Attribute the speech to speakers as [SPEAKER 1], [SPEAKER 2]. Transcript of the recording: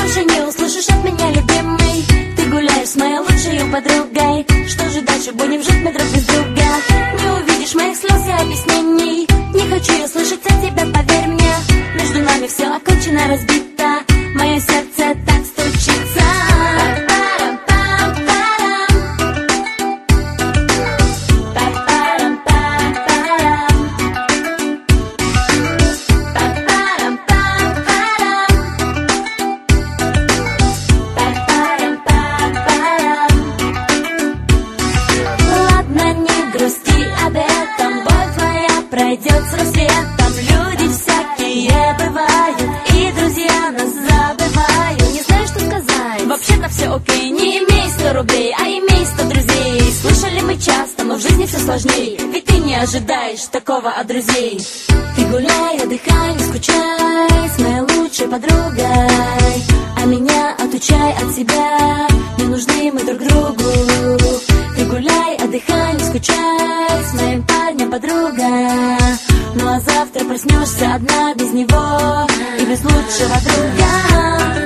[SPEAKER 1] больше не услышишь от меня, любимый. Ты гуляешь с моей лучшей подругой. Что же дальше, будем жить мы друг без друга? Не увидишь моих слез и объяснений. Не хочу я слышать от тебя, поверь мне. Между нами все окончено, разбито. Мое сердце так стучится. Пройдет с рассветом, люди всякие бывают, и друзья нас забывают. Не знаю, что сказать, вообще-то все окей. Не имей 100 рублей, а имей 100 друзей. Слышали мы часто, но в жизни все сложнее. Ведь ты не ожидаешь такого от друзей. Ты гуляй, отдыхай, не скучай с моей лучшей подругой, а меня отучай от себя. Не нужны мы друг другу. Ты гуляй, отдыхай, не скучай с моим парнем, подруга. Ну а завтра проснешься одна без него и без лучшего друга.